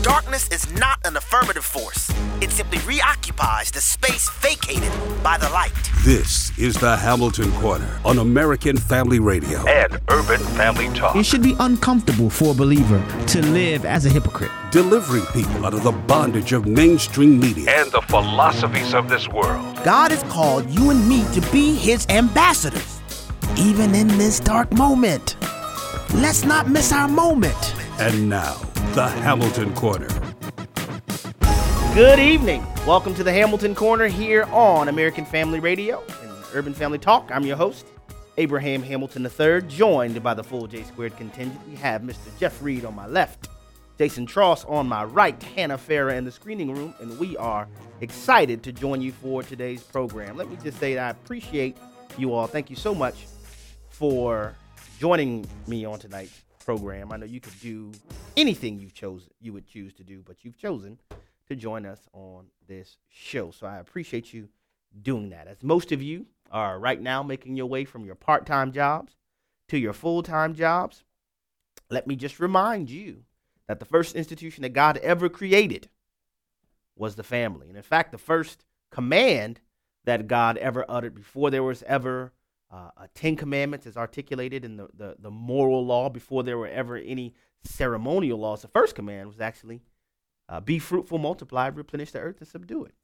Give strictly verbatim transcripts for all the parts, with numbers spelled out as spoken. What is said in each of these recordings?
Darkness is not an affirmative force. It simply reoccupies the space vacated by the light. This is the Hamilton Corner on American Family Radio and Urban Family Talk. It should be uncomfortable for a believer to live as a hypocrite. Delivering people out of the bondage of mainstream media and the philosophies of this world. God has called you and me to be his ambassadors, even in this dark moment. Let's not miss our moment. And now, the Hamilton Corner. Good evening. Welcome to the Hamilton Corner here on American Family Radio and Urban Family Talk. I'm your host, Abraham Hamilton the third, joined by the full J Squared contingent. We have Mister Jeff Reed on my left, Jason Tross on my right, Hannah Farah in the screening room, and we are excited to join you for today's program. Let me just say that I appreciate you all. Thank you so much for joining me on tonight's program. I know you could do anything you've chosen, you would choose to do, but you've chosen to join us on this show. So I appreciate you doing that. As most of you are right now making your way from your part-time jobs to your full-time jobs, let me just remind you that the first institution that God ever created was the family. And in fact, the first command that God ever uttered before there was ever uh, a Ten Commandments as articulated in the, the, the moral law, before there were ever any ceremonial laws, the first command was actually uh, be fruitful, multiply, replenish the earth, and subdue it.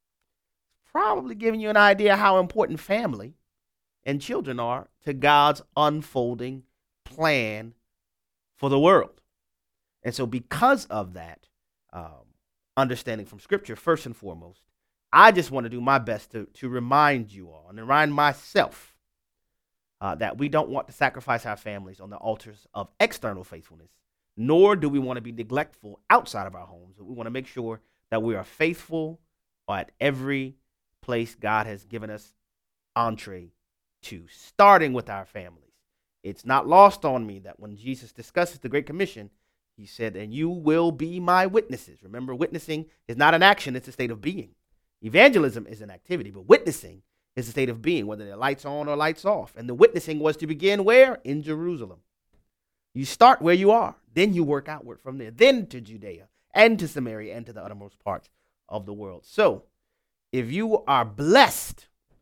Probably giving you an idea how important family and children are to God's unfolding plan for the world. And so because of that um, understanding from Scripture, first and foremost, I just want to do my best to, to remind you all and remind myself uh, that we don't want to sacrifice our families on the altars of external faithfulness, nor do we want to be neglectful outside of our homes. We want to make sure that we are faithful at every place God has given us entree to, starting with our families. It's not lost on me that when Jesus discusses the Great Commission, he said, and you will be my witnesses. Remember, witnessing is not an action, it's a state of being. Evangelism is an activity, but witnessing is a state of being, whether they're lights on or lights off. And the witnessing was to begin where? In Jerusalem. You start where you are, then you work outward from there, then to Judea and to Samaria and to the uttermost parts of the world. So if you are blessed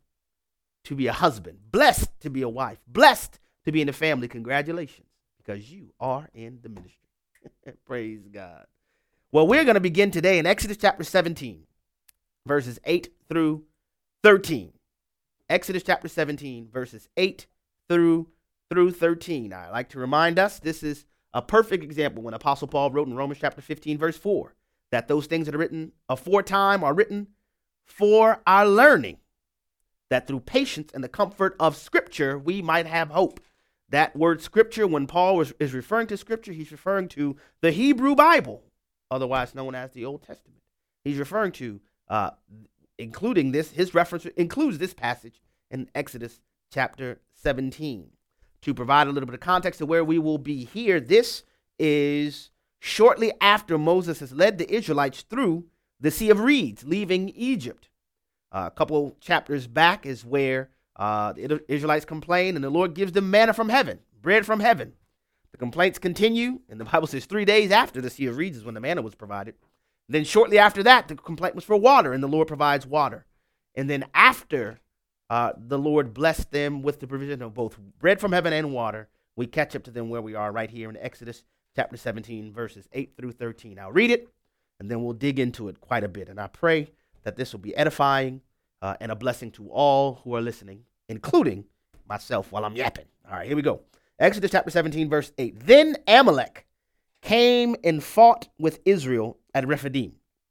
to be a husband, blessed to be a wife, blessed to be in the family, congratulations, because you are in the ministry. Praise God. Well, we're going to begin today in Exodus chapter seventeen, verses eight through thirteen. Exodus chapter seventeen, verses eight through through thirteen. I like to remind us, this is a perfect example when Apostle Paul wrote in Romans chapter fifteen, verse four, that those things that are written aforetime are written for our learning, that through patience and the comfort of Scripture, we might have hope. That word Scripture, when Paul was, is referring to Scripture, he's referring to the Hebrew Bible, otherwise known as the Old Testament. He's referring to, uh, including this, his reference includes this passage in Exodus chapter seventeen. To provide a little bit of context of where we will be here, this is shortly after Moses has led the Israelites through the Sea of Reeds, leaving Egypt. Uh, a couple chapters back is where uh, the Israelites complain, and the Lord gives them manna from heaven, bread from heaven. The complaints continue, and the Bible says three days after the Sea of Reeds is when the manna was provided. Then shortly after that, the complaint was for water, and the Lord provides water. And then after uh, the Lord blessed them with the provision of both bread from heaven and water, we catch up to them where we are right here in Exodus chapter seventeen, verses eight through thirteen. I'll read it, and then we'll dig into it quite a bit. And I pray that this will be edifying uh, and a blessing to all who are listening, including myself while I'm yapping. All right, here we go. Exodus chapter seventeen, verse eight. Then Amalek came and fought with Israel at Rephidim.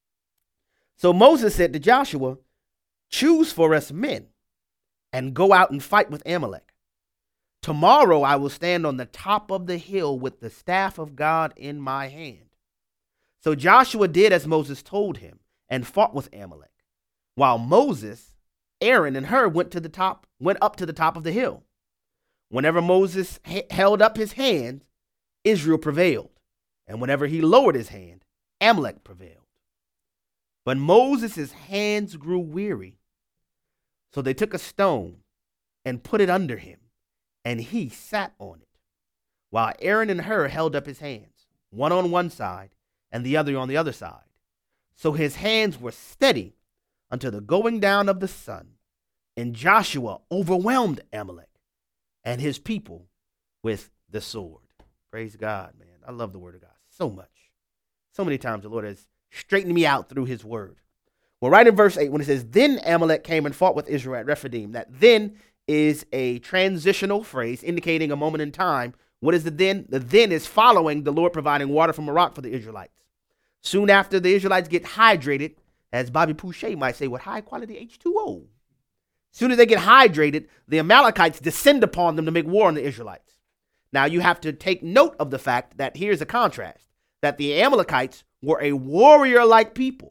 So Moses said to Joshua, choose for us men and go out and fight with Amalek. Tomorrow I will stand on the top of the hill with the staff of God in my hand. So Joshua did as Moses told him and fought with Amalek, while Moses, Aaron, and Hur went to the top, went up to the top of the hill. Whenever Moses ha- held up his hand, Israel prevailed, and whenever he lowered his hand, Amalek prevailed. But Moses' hands grew weary, so they took a stone and put it under him, and he sat on it, while Aaron and Hur held up his hands, one on one side and the other on the other side. So his hands were steady until the going down of the sun, and Joshua overwhelmed Amalek and his people with the sword. Praise God, man. I love the word of God so much. So many times the Lord has straightened me out through his word. Well, right in verse eight, when it says, then Amalek came and fought with Israel at Rephidim, that then is a transitional phrase indicating a moment in time. What is the then? The then is following the Lord providing water from a rock for the Israelites. Soon after the Israelites get hydrated, as Bobby Pouchet might say, with high quality H two O. Soon as they get hydrated, the Amalekites descend upon them to make war on the Israelites. Now you have to take note of the fact that here's a contrast, that the Amalekites were a warrior-like people.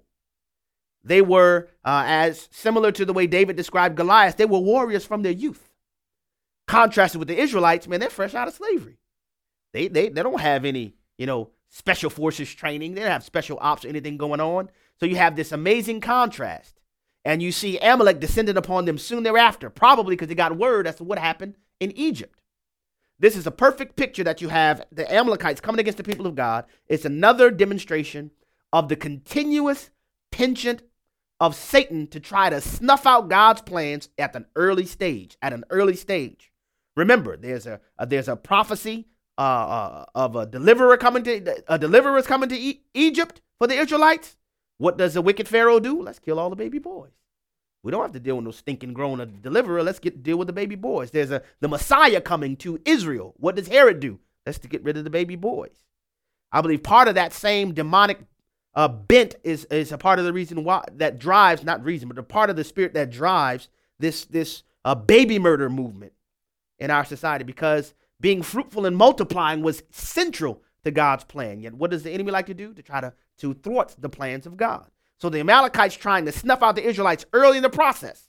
They were, uh, as similar to the way David described Goliath, they were warriors from their youth. Contrasted with the Israelites, man, they're fresh out of slavery. They, they, they don't have any, you know, special forces training. They don't have special ops or anything going on. So you have this amazing contrast. And you see Amalek descended upon them soon thereafter, probably because they got word as to what happened in Egypt. This is a perfect picture that you have the Amalekites coming against the people of God. It's another demonstration of the continuous penchant of Satan to try to snuff out God's plans at an early stage, at an early stage. Remember, there's a, a there's a prophecy uh, uh, of a deliverer coming to a deliverer is coming to e- Egypt for the Israelites. What does the wicked Pharaoh do? Let's kill all the baby boys. We don't have to deal with no stinking grown deliverer. Let's get deal with the baby boys. There's a the Messiah coming to Israel. What does Herod do? Let's to get rid of the baby boys. I believe part of that same demonic uh, bent is is a part of the reason why that drives, not reason, but a part of the spirit that drives this this uh, baby murder movement in our society, because being fruitful and multiplying was central to God's plan. Yet what does the enemy like to do? To try to, to thwart the plans of God. So the Amalekites trying to snuff out the Israelites early in the process.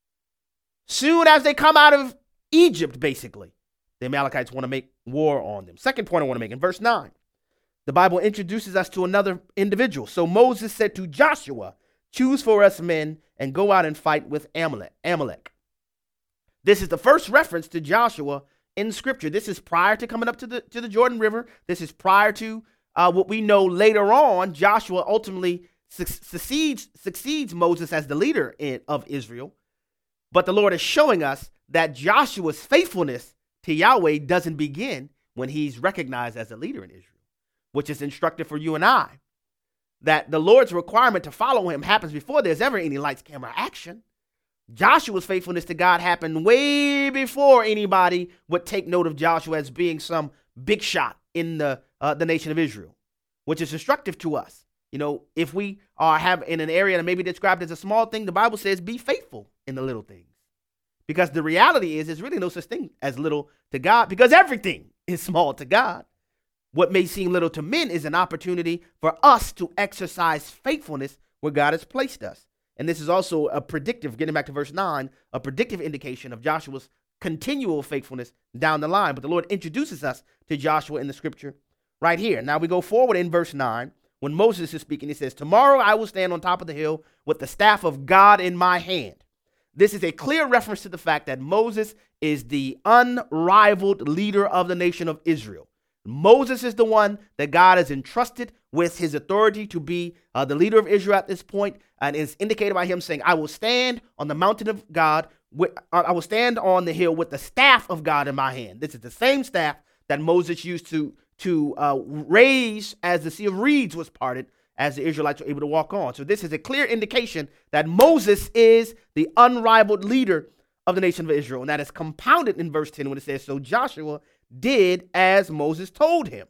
Soon as they come out of Egypt, basically, the Amalekites want to make war on them. Second point I want to make in verse nine. The Bible introduces us to another individual. So Moses said to Joshua, choose for us men and go out and fight with Amalek. Amalek. This is the first reference to Joshua in Scripture. This is prior to coming up to the, to the Jordan River. This is prior to uh, what we know later on. Joshua ultimately succeeds, succeeds Moses as the leader in, of Israel. But the Lord is showing us that Joshua's faithfulness to Yahweh doesn't begin when he's recognized as a leader in Israel, which is instructive for you and I. That the Lord's requirement to follow him happens before there's ever any lights, camera, action. Joshua's faithfulness to God happened way before anybody would take note of Joshua as being some big shot in the uh, the nation of Israel, which is instructive to us. You know, if we are have in an area that may be described as a small thing, the Bible says be faithful in the little things. Because the reality is, there's really no such thing as little to God, because everything is small to God. What may seem little to men is an opportunity for us to exercise faithfulness where God has placed us. And this is also a predictive, getting back to verse nine, a predictive indication of Joshua's continual faithfulness down the line. But the Lord introduces us to Joshua in the scripture right here. Now we go forward in verse nine. When Moses is speaking, he says, tomorrow I will stand on top of the hill with the staff of God in my hand. This is a clear reference to the fact that Moses is the unrivaled leader of the nation of Israel. Moses is the one that God has entrusted with his authority to be uh, the leader of Israel at this point, and is indicated by him saying, I will stand on the mountain of God, with, uh, I will stand on the hill with the staff of God in my hand. This is the same staff that Moses used to, to uh, raise as the Sea of Reeds was parted, as the Israelites were able to walk on. So this is a clear indication that Moses is the unrivaled leader of the nation of Israel, and that is compounded in verse ten when it says, so Joshua did as Moses told him.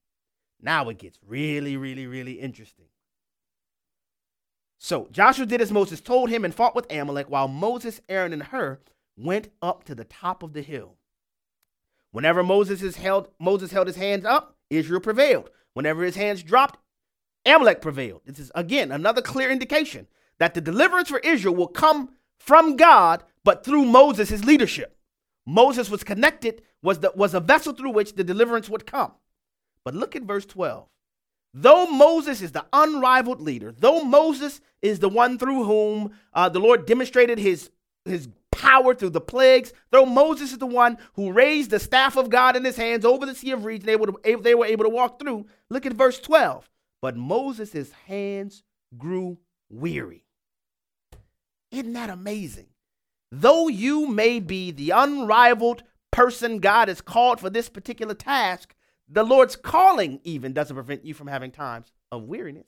Now it gets really, really, really interesting. So Joshua did as Moses told him and fought with Amalek, while Moses, Aaron, and Hur went up to the top of the hill. Whenever Moses, is held, Moses held his hands up, Israel prevailed. Whenever his hands dropped, Amalek prevailed. This is, again, another clear indication that the deliverance for Israel will come from God, but through Moses' leadership. Moses was connected, was, the, was a vessel through which the deliverance would come. But look at verse twelve. Though Moses is the unrivaled leader, though Moses is the one through whom uh, the Lord demonstrated his, his power through the plagues, though Moses is the one who raised the staff of God in his hands over the Sea of Reeds, and they were, they were able to walk through, look at verse twelve. but Moses' hands grew weary. Isn't that amazing? Though you may be the unrivaled person God has called for this particular task, the Lord's calling even doesn't prevent you from having times of weariness.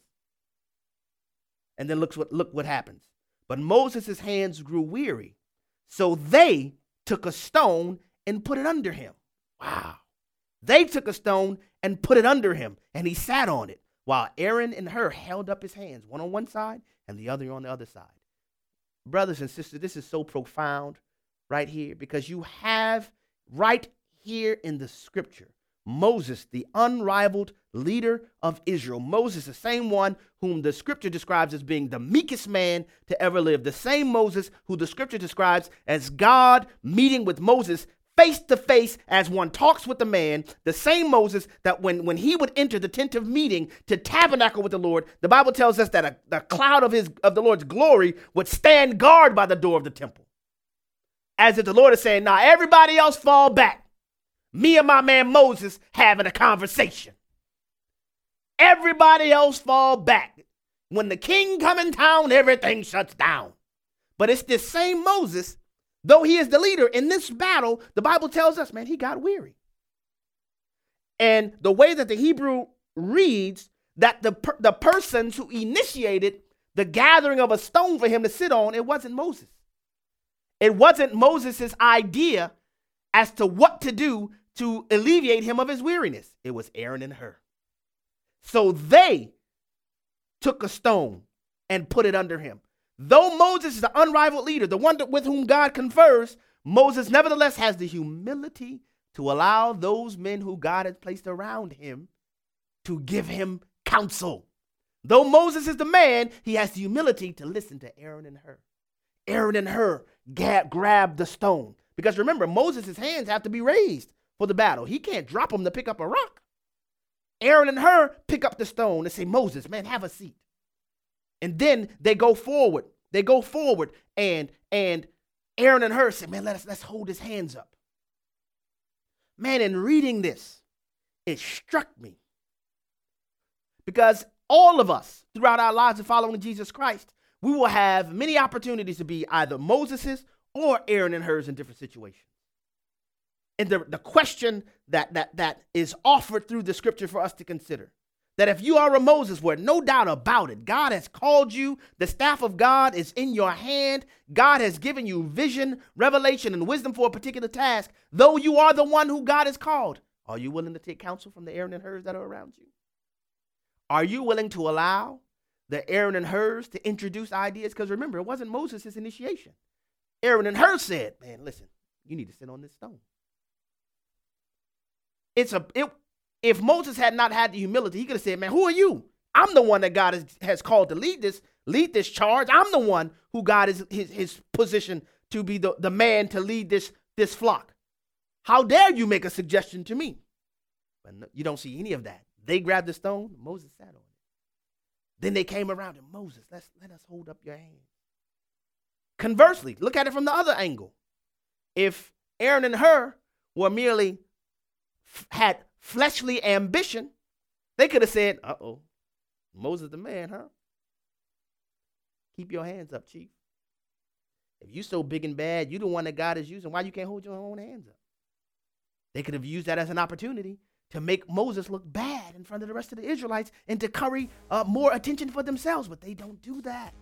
And then look what, look what happens. But Moses' hands grew weary, so they took a stone and put it under him. Wow. They took a stone and put it under him, and he sat on it, while Aaron and Hur held up his hands, one on one side and the other on the other side. Brothers and sisters, this is so profound right here, because you have right here in the scripture Moses, the unrivaled leader of Israel. Moses, the same one whom the scripture describes as being the meekest man to ever live. The same Moses who the scripture describes as God meeting with Moses face to face as one talks with the man. The same Moses that when, when he would enter the tent of meeting to tabernacle with the Lord, the Bible tells us that a, the cloud of his of the Lord's glory would stand guard by the door of the temple. As if the Lord is saying, now everybody else fall back. Me and my man Moses having a conversation. Everybody else fall back. When the king come in town, everything shuts down. But it's this same Moses, though he is the leader in this battle, the Bible tells us, man, he got weary. And the way that the Hebrew reads, that the, per- the persons who initiated the gathering of a stone for him to sit on, it wasn't Moses. It wasn't Moses' idea as to what to do to alleviate him of his weariness. It was Aaron and Hur. So they took a stone and put it under him. Though Moses is the unrivaled leader, the one with whom God confers, Moses nevertheless has the humility to allow those men who God has placed around him to give him counsel. Though Moses is the man, he has the humility to listen to Aaron and Hur. Aaron and Hur ga- grabbed the stone. Because remember, Moses' hands have to be raised for the battle. He can't drop them to pick up a rock. Aaron and Hur pick up the stone and say, Moses, man, have a seat. And then they go forward. They go forward. And, and Aaron and Hur say, man, let us, let's hold his hands up. Man, in reading this, it struck me. Because all of us, throughout our lives of following Jesus Christ, we will have many opportunities to be either Moses's or Aaron and Hur's in different situations. And the, the question that, that, that is offered through the scripture for us to consider, that if you are a Moses, where no doubt about it, God has called you, the staff of God is in your hand, God has given you vision, revelation, and wisdom for a particular task, though you are the one who God has called, are you willing to take counsel from the Aaron and Hurs that are around you? Are you willing to allow the Aaron and Hurs to introduce ideas? Because remember, it wasn't Moses' initiation. Aaron and Hur said, man, listen, you need to sit on this stone. It's a, it, if Moses had not had the humility, he could have said, man, who are you? I'm the one that God has, has called to lead this, lead this charge. I'm the one who God is his, his position to be the, the man to lead this, this flock. How dare you make a suggestion to me? But no, you don't see any of that. They grabbed the stone, Moses sat on it. Then they came around and Moses, let's let us hold up your hand. Conversely, look at it from the other angle. If Aaron and Hur were merely f- had fleshly ambition, they could have said, uh-oh, Moses the man, huh? Keep your hands up, chief. If you so big and bad, you the one that God is using, why you can't hold your own hands up? They could have used that as an opportunity to make Moses look bad in front of the rest of the Israelites and to curry uh, more attention for themselves, but they don't do that.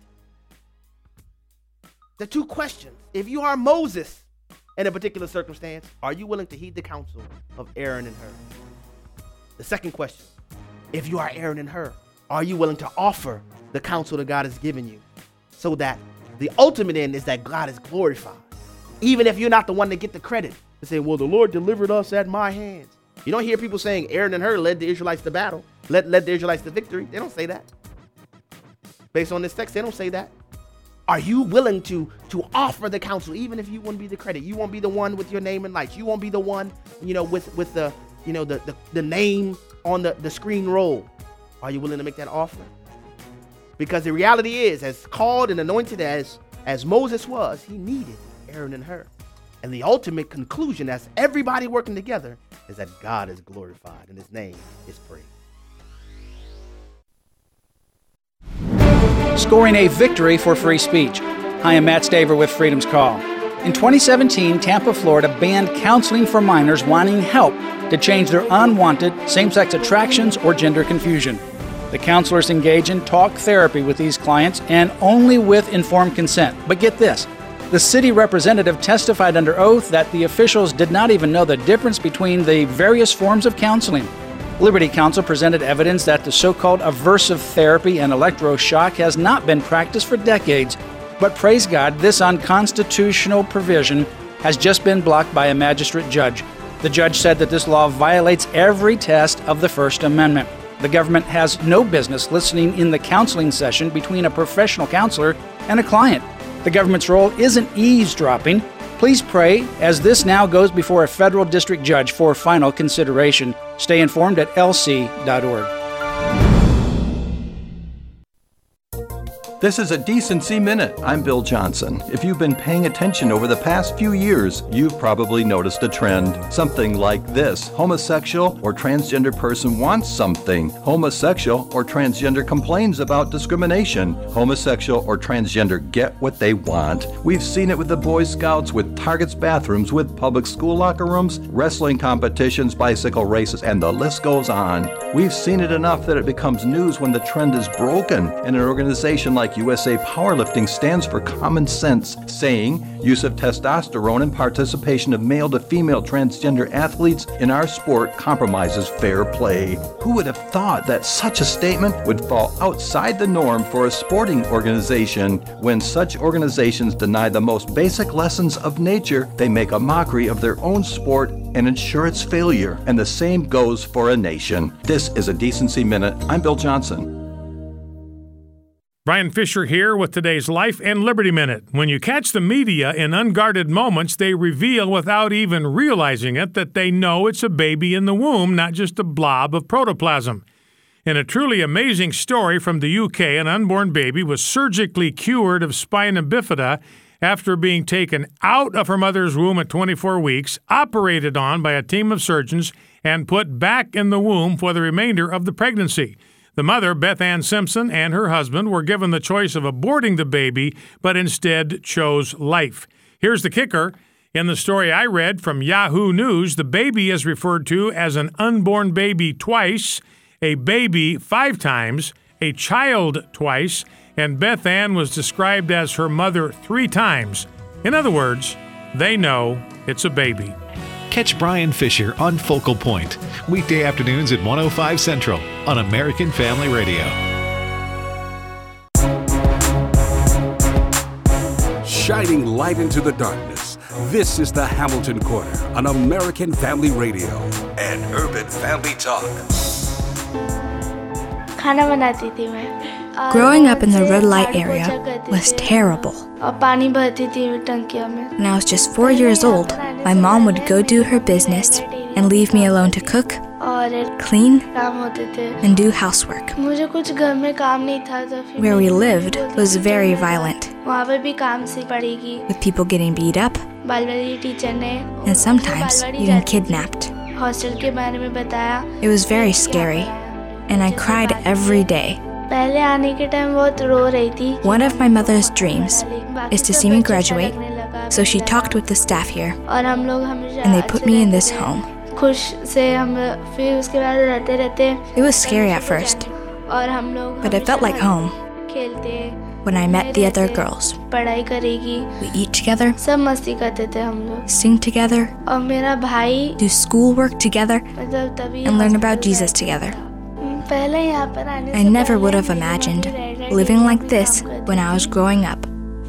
The two questions: if you are Moses in a particular circumstance, are you willing to heed the counsel of Aaron and Hur? The second question: if you are Aaron and Hur, are you willing to offer the counsel that God has given you, so that the ultimate end is that God is glorified, even if you're not the one to get the credit? They say, well, the Lord delivered us at my hands. You don't hear people saying Aaron and Hur led the Israelites to battle, led, led the Israelites to victory. They don't say that. Based on this text, they don't say that. Are you willing to, to offer the counsel, even if you won't be the credit? You won't be the one with your name and lights. You won't be the one, you know, with, with the, you know, the, the, the name on the, the screen roll. Are you willing to make that offer? Because the reality is, as called and anointed as, as Moses was, he needed Aaron and Hur. And the ultimate conclusion, as everybody working together, is that God is glorified and his name is praised. scoring a victory for free speech. I am Matt Staver with Freedom's Call. In twenty seventeen, Tampa, Florida banned counseling for minors wanting help to change their unwanted same-sex attractions or gender confusion. The counselors engage in talk therapy with these clients and only with informed consent. But get this, the city representative testified under oath that the officials did not even know the difference between the various forms of counseling. Liberty Counsel presented evidence that the so-called aversive therapy and electroshock has not been practiced for decades. But praise God, this unconstitutional provision has just been blocked by a magistrate judge. The judge said that this law violates every test of the First Amendment. The government has no business listening in the counseling session between a professional counselor and a client. The government's role isn't eavesdropping. Please pray as this now goes before a federal district judge for final consideration. Stay informed at L C dot org. This is a Decency Minute. I'm Bill Johnson. If you've been paying attention over the past few years, you've probably noticed a trend. Something like this. Homosexual or transgender person wants something. Homosexual or transgender complains about discrimination. Homosexual or transgender get what they want. We've seen it with the Boy Scouts, with Target's bathrooms, with public school locker rooms, wrestling competitions, bicycle races, and the list goes on. We've seen it enough that it becomes news when the trend is broken, and an organization like U S A Powerlifting stands for common sense, saying use of testosterone and participation of male to female transgender athletes in our sport compromises fair play. Who would have thought that such a statement would fall outside the norm for a sporting organization? When such organizations deny the most basic lessons of nature, they make a mockery of their own sport and ensure its failure. And the same goes for a nation. This is a Decency Minute. I'm Bill Johnson. Brian Fisher here with today's Life and Liberty Minute. When you catch the media in unguarded moments, they reveal without even realizing it that they know it's a baby in the womb, not just a blob of protoplasm. In a truly amazing story from the U K, an unborn baby was surgically cured of spina bifida after being taken out of her mother's womb at twenty-four weeks, operated on by a team of surgeons, and put back in the womb for the remainder of the pregnancy. The mother, Beth Ann Simpson, and her husband were given the choice of aborting the baby, but instead chose life. Here's the kicker. In the story I read from Yahoo News, the baby is referred to as an unborn baby twice, a baby five times, a child twice, and Beth Ann was described as her mother three times. In other words, they know it's a baby. Catch Brian Fisher on Focal Point, weekday afternoons at one oh five Central on American Family Radio. Shining light into the darkness, this is the Hamilton Corner on American Family Radio and Urban Family Talk. Growing up in the red light area was terrible. When I was just four years old, my mom would go do her business and leave me alone to cook, clean, and do housework. Where we lived was very violent, with people getting beat up and sometimes even kidnapped. It was very scary, and I cried every day. One of my mother's dreams is to see me graduate, so she talked with the staff here, and they put me in this home. It was scary at first, but it felt like home. When I met the other girls, we eat together, sing together, do schoolwork together, and learn about Jesus together. I never would have imagined living like this when I was growing up.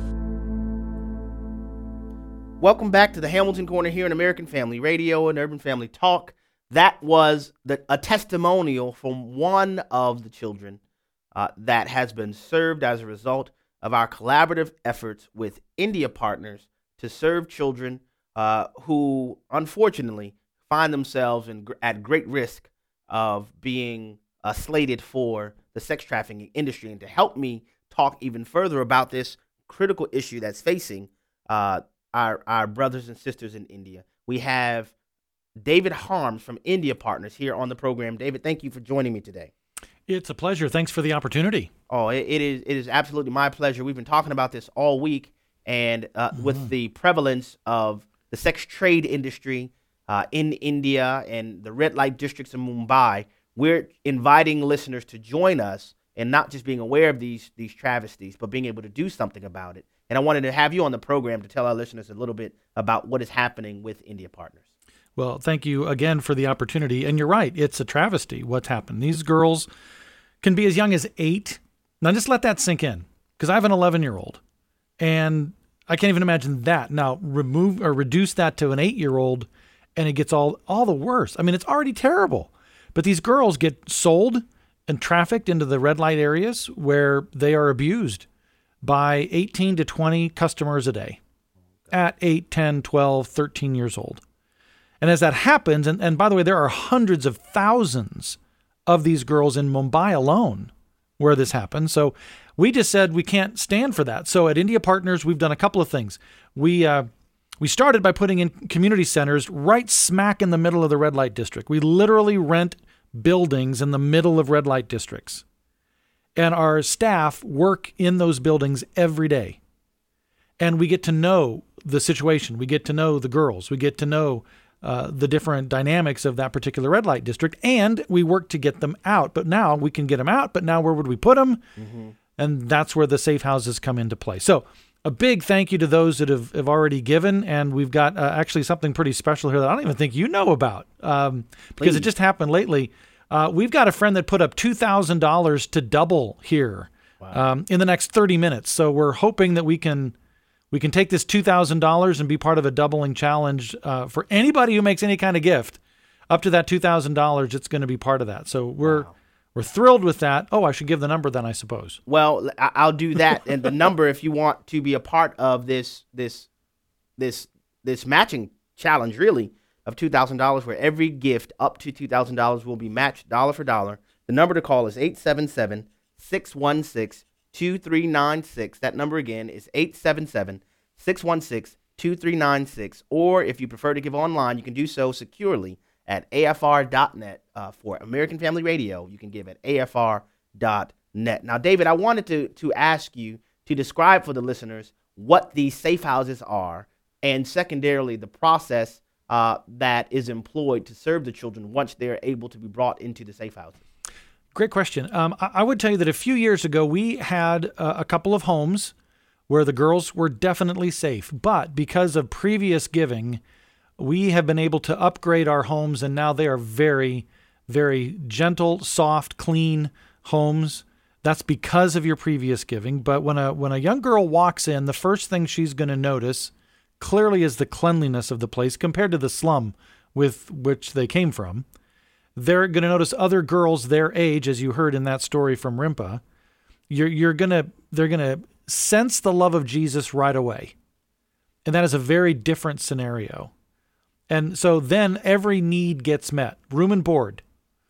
Welcome back to the Hamilton Corner here in American Family Radio and Urban Family Talk. That was the, a testimonial from one of the children uh, that has been served as a result of our collaborative efforts with India Partners to serve children uh, who, unfortunately, find themselves in, at great risk of being Uh, slated for the sex trafficking industry. And to help me talk even further about this critical issue that's facing uh, our, our brothers and sisters in India, we have David Harms from India Partners here on the program. David, thank you for joining me today. It's a pleasure. Thanks for the opportunity. Oh, it, it is it is absolutely my pleasure. We've been talking about this all week, and uh, mm-hmm. with the prevalence of the sex trade industry uh, in India and the red light districts in Mumbai, we're inviting listeners to join us and not just being aware of these these travesties, but being able to do something about it. And I wanted to have you on the program to tell our listeners a little bit about what is happening with India Partners. Well, thank you again for the opportunity. And you're right, it's a travesty what's happened. These girls can be as young as eight. Now, just let that sink in, because I have an eleven-year-old, and I can't even imagine that. Now, remove or reduce that to an eight-year-old, and it gets all, all the worse. I mean, it's already terrible. But these girls get sold and trafficked into the red light areas where they are abused by eighteen to twenty customers a day at eight, ten, twelve, thirteen years old. And as that happens, and, and by the way, there are hundreds of thousands of these girls in Mumbai alone where this happens. So we just said we can't stand for that. So at India Partners, we've done a couple of things. We uh, we started by putting in community centers right smack in the middle of the red light district. We literally rent buildings in the middle of red light districts. And our staff work in those buildings every day. And we get to know the situation. We get to know the girls. We get to know Uh, the different dynamics of that particular red light district, and we work to get them out. But now we can get them out, but now where would we put them? Mm-hmm. And that's where the safe houses come into play. So a big thank you to those that have, have already given, and we've got uh, actually something pretty special here that I don't even think you know about, um, because it just happened lately. Uh, we've got a friend that put up two thousand dollars to double here wow. um, in the next thirty minutes. So we're hoping that we can We can take this two thousand dollars and be part of a doubling challenge uh, for anybody who makes any kind of gift. Up to that two thousand dollars, it's going to be part of that. So we're wow. we're thrilled with that. Oh, I should give the number then, I suppose. Well, I'll do that. And the number, if you want to be a part of this this this this matching challenge, really, of two thousand dollars, where every gift up to two thousand dollars will be matched dollar for dollar. The number to call is eight seven seven, six one six, two three nine six. That number again is eight seven seven, six one six, two three nine six. Or if you prefer to give online, you can do so securely at A F R dot net. Uh, for American Family Radio, you can give at A F R dot net. Now, David, I wanted to, to ask you to describe for the listeners what these safe houses are, and secondarily, the process uh, that is employed to serve the children once they're able to be brought into the safe houses. Great question. Um, I, I would tell you that a few years ago, we had uh, a couple of homes where the girls were definitely safe. But because of previous giving, we have been able to upgrade our homes, and now they are very, very gentle, soft, clean homes. That's because of your previous giving. But when a when a young girl walks in, the first thing she's going to notice clearly is the cleanliness of the place compared to the slum with which they came from. They're going to notice other girls their age, as you heard in that story from Rimpa. You're you're gonna they're gonna sense the love of Jesus right away, and that is a very different scenario. And so then every need gets met: room and board,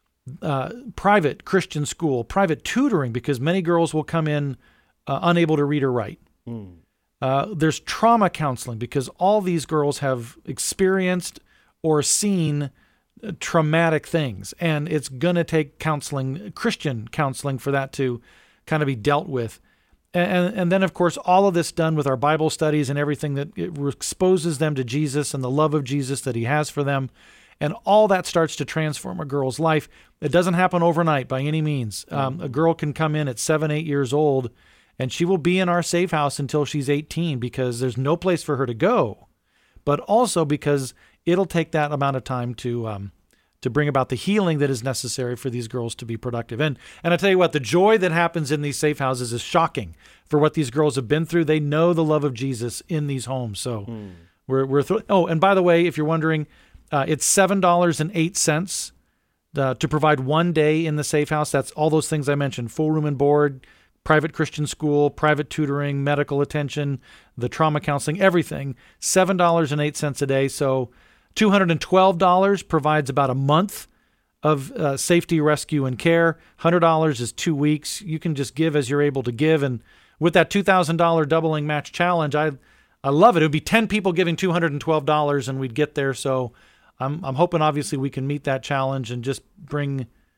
uh, private Christian school, private tutoring, because many girls will come in uh, unable to read or write. Mm. Uh, there's trauma counseling, because all these girls have experienced or seen traumatic things, and it's going to take counseling, Christian counseling, for that to kind of be dealt with. And, and then, of course, all of this done with our Bible studies and everything that it exposes them to Jesus and the love of Jesus that he has for them. And all that starts to transform a girl's life. It doesn't happen overnight by any means. Um, a girl can come in at seven, eight years old, and she will be in our safe house until she's eighteen, because there's no place for her to go, but also because it'll take that amount of time to um, to bring about the healing that is necessary for these girls to be productive. And and I tell you what, the joy that happens in these safe houses is shocking for what these girls have been through. They know the love of Jesus in these homes. So mm. we're we're th- oh, and by the way, if you're wondering, uh, it's seven dollars and eight cents uh, to provide one day in the safe house. That's all those things I mentioned: full room and board, private Christian school, private tutoring, medical attention, the trauma counseling, everything. seven dollars and eight cents a day. So two hundred twelve dollars provides about a month of uh, safety, rescue, and care. one hundred dollars is two weeks. You can just give as you're able to give. And with that two thousand dollars doubling match challenge, I I love it. It would be ten people giving two hundred twelve dollars, and we'd get there. So I'm I'm hoping, obviously, we can meet that challenge and just bring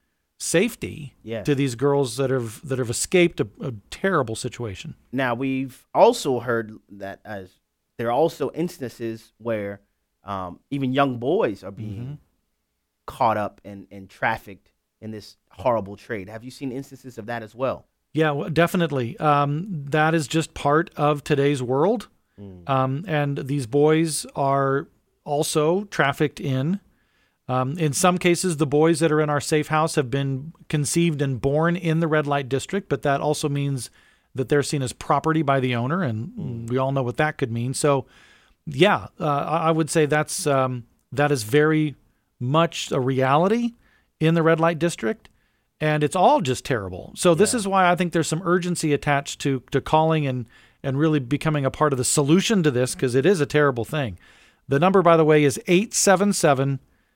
safety yes. to these girls that have that have escaped a, a terrible situation. Now, we've also heard that as there are also instances where um, even young boys are being mm-hmm. caught up and, and trafficked in this horrible trade. Have you seen instances of that as well? Yeah, well, definitely. Um, that is just part of today's world. Mm. Um, and these boys are also trafficked in. Um, in some cases, the boys that are in our safe house have been conceived and born in the red light district, but that also means that they're seen as property by the owner, and mm. we all know what that could mean. So, yeah, uh, I would say that's um, that is very much a reality in the red light district, and it's all just terrible. So this yeah. is why I think there's some urgency attached to to calling and and really becoming a part of the solution to this, because it is a terrible thing. The number, by the way, is eight seven seven,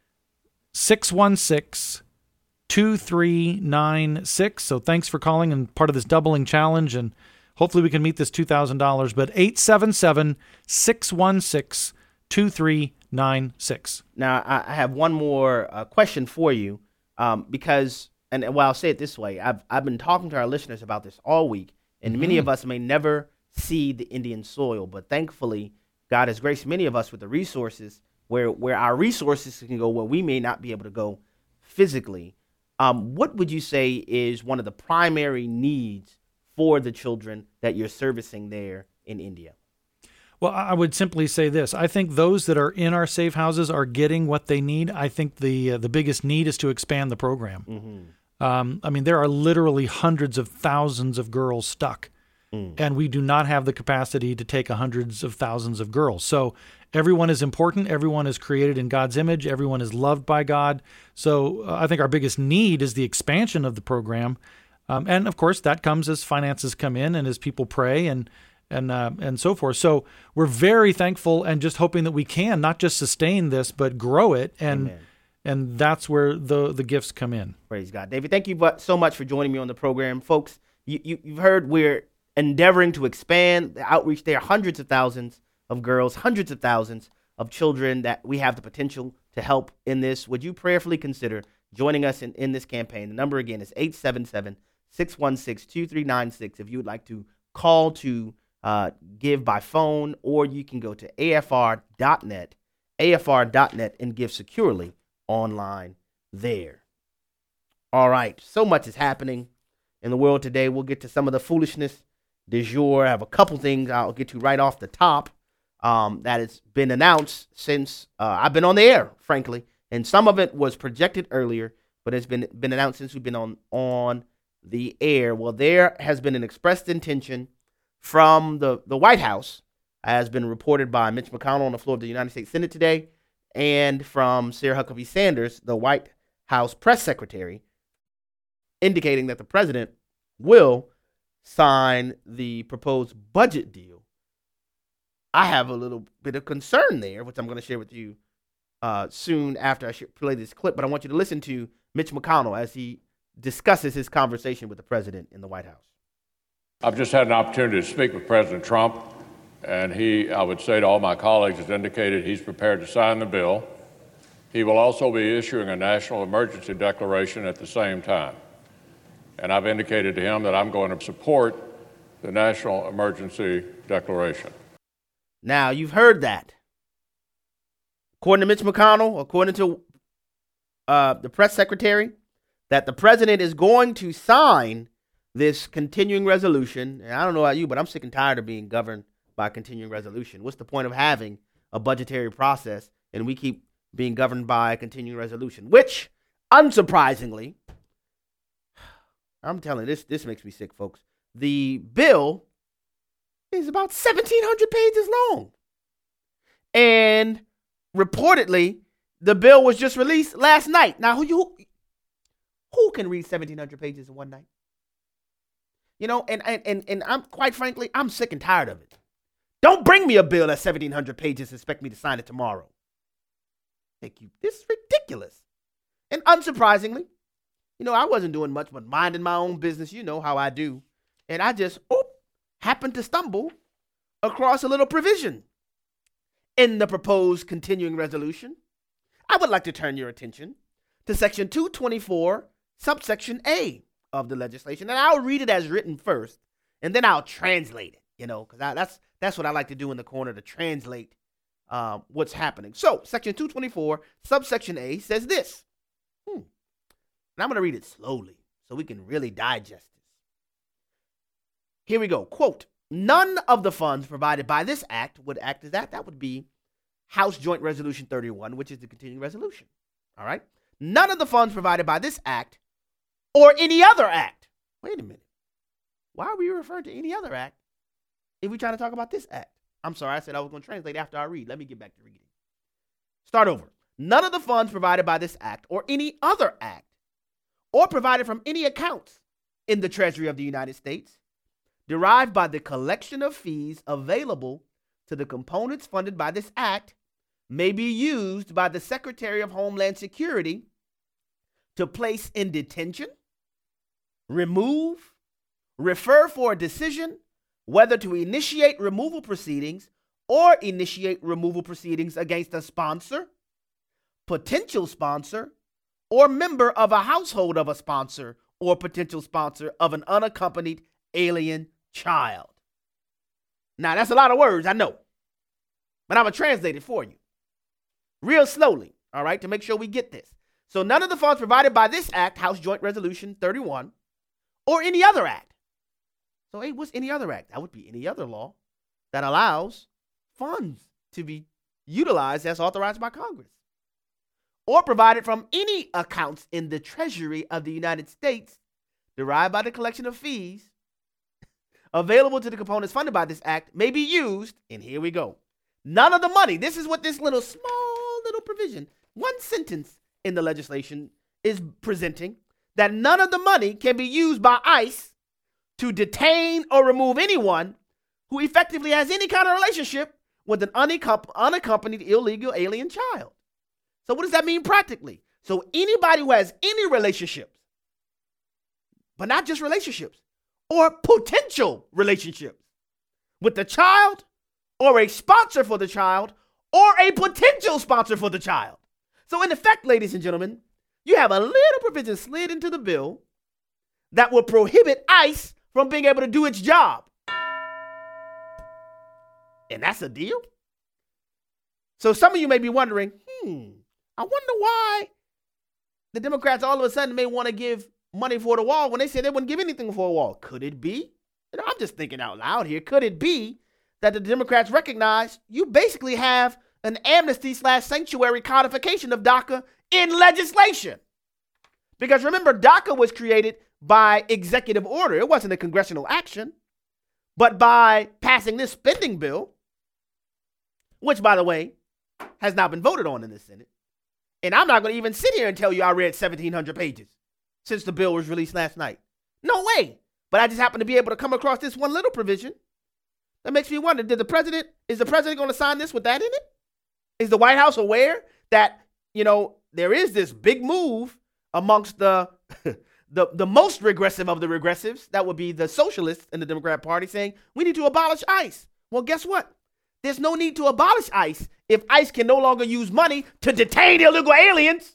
six one six, two three nine six. So thanks for calling and part of this doubling challenge, and hopefully we can meet this two thousand dollars. But eight seven seven, six one six, two three nine six. Now, I have one more uh, question for you, um, because, and, and well, I'll say it this way. I've, I've been talking to our listeners about this all week, and mm-hmm. many of us may never see the Indian soil, but thankfully, God has graced many of us with the resources where where our resources can go where we may not be able to go physically. Um, what would you say is one of the primary needs for the children that you're servicing there in India? Well, I would simply say this. I think those that are in our safe houses are getting what they need. I think the uh, the biggest need is to expand the program. Mm-hmm. Um, I mean, there are literally hundreds of thousands of girls stuck. Mm. And we do not have the capacity to take hundreds of thousands of girls. So everyone is important. Everyone is created in God's image. Everyone is loved by God. So uh, I think our biggest need is the expansion of the program. Um, and, of course, that comes as finances come in and as people pray and and uh, and so forth. So we're very thankful and just hoping that we can not just sustain this, but grow it. And Amen. And that's where the, the gifts come in. Praise God. David, thank you so much for joining me on the program. Folks, you, you, you've heard we're endeavoring to expand the outreach. There are hundreds of thousands of girls, hundreds of thousands of children that we have the potential to help in this. Would you prayerfully consider joining us in, in this campaign? The number again is eight seven seven, six one six, two three nine six. If you would like to call to uh, give by phone, or you can go to A F R dot net, A F R dot net, and give securely online there. All right, so much is happening in the world today. We'll get to some of the foolishness du jour. I have a couple things I'll get to right off the top um, that has been announced since uh, I've been on the air, frankly. And some of it was projected earlier, but it's been been announced since we've been on, on the air. Well, there has been an expressed intention from the, the White House, as been reported by Mitch McConnell on the floor of the United States Senate today, and from Sarah Huckabee Sanders, the White House press secretary, indicating that the president will sign the proposed budget deal. I have a little bit of concern there, which I'm going to share with you uh, soon after I play this clip, but I want you to listen to Mitch McConnell as he discusses his conversation with the president in the White House. I've just had an opportunity to speak with President Trump, and he, I would say to all my colleagues, has indicated he's prepared to sign the bill. He will also be issuing a national emergency declaration at the same time. And I've indicated to him that I'm going to support the National Emergency Declaration. Now, you've heard that. According to Mitch McConnell, according to uh, the press secretary, that the president is going to sign this continuing resolution. And I don't know about you, but I'm sick and tired of being governed by a continuing resolution. What's the point of having a budgetary process and we keep being governed by a continuing resolution? Which, unsurprisingly, I'm telling you, this, this makes me sick, folks. The bill is about seventeen hundred pages long. And reportedly, the bill was just released last night. Now, who you, who can read seventeen hundred pages in one night? You know, and, and, and, and I'm quite frankly, I'm sick and tired of it. Don't bring me a bill that's seventeen hundred pages and expect me to sign it tomorrow. Thank you. This is ridiculous. And unsurprisingly, you know, I wasn't doing much but minding my own business. You know how I do. And I just, oop, happened to stumble across a little provision in the proposed continuing resolution. I would like to turn your attention to Section two twenty-four subsection A of the legislation. And I'll read it as written first, and then I'll translate it, you know, because that's that's what I like to do in the corner, to translate um, what's happening. So, Section two twenty-four, subsection A says this. Hmm. And I'm going to read it slowly so we can really digest this. Here we go. Quote, none of the funds provided by this act would act as that. That would be House Joint Resolution thirty-one, which is the continuing resolution. All right. None of the funds provided by this act or any other act. Wait a minute. Why are we referring to any other act if we're trying to talk about this act? I'm sorry, I said I was going to translate after I read. Let me get back to reading. Start over. None of the funds provided by this act or any other act or provided from any accounts in the Treasury of the United States derived by the collection of fees available to the components funded by this act may be used by the Secretary of Homeland Security to place in detention, remove, refer for a decision whether to initiate removal proceedings or initiate removal proceedings against a sponsor, potential sponsor, or member of a household of a sponsor or potential sponsor of an unaccompanied alien child. Now, that's a lot of words, I know, but I'm going to translate it for you real slowly, all right, to make sure we get this. So none of the funds provided by this act, House Joint Resolution thirty-one, or any other act. So, hey, what's any other act? That would be any other law that allows funds to be utilized as authorized by Congress, or provided from any accounts in the Treasury of the United States derived by the collection of fees available to the components funded by this act may be used, and here we go. None of the money, this is what this little small little provision, one sentence in the legislation is presenting, that none of the money can be used by ICE to detain or remove anyone who effectively has any kind of relationship with an unaccom- unaccompanied illegal alien child. So what does that mean practically? So anybody who has any relationships, but not just relationships, or potential relationships with the child, or a sponsor for the child, or a potential sponsor for the child. So in effect, ladies and gentlemen, you have a little provision slid into the bill that will prohibit ICE from being able to do its job. And that's a deal. So some of you may be wondering, hmm, I wonder why the Democrats all of a sudden may want to give money for the wall when they said they wouldn't give anything for a wall. Could it be? You know, I'm just thinking out loud here. Could it be that the Democrats recognize you basically have an amnesty slash sanctuary codification of DACA in legislation? Because remember, DACA was created by executive order. It wasn't a congressional action, but by passing this spending bill, which, by the way, has not been voted on in the Senate. And I'm not going to even sit here and tell you I read seventeen hundred pages since the bill was released last night. No way. But I just happen to be able to come across this one little provision that makes me wonder, did the president, is the president going to sign this with that in it? Is the White House aware that, you know, there is this big move amongst the, the, the most regressive of the regressives, that would be the socialists in the Democrat Party, saying we need to abolish ICE. Well, guess what? There's no need to abolish ICE if ICE can no longer use money to detain illegal aliens.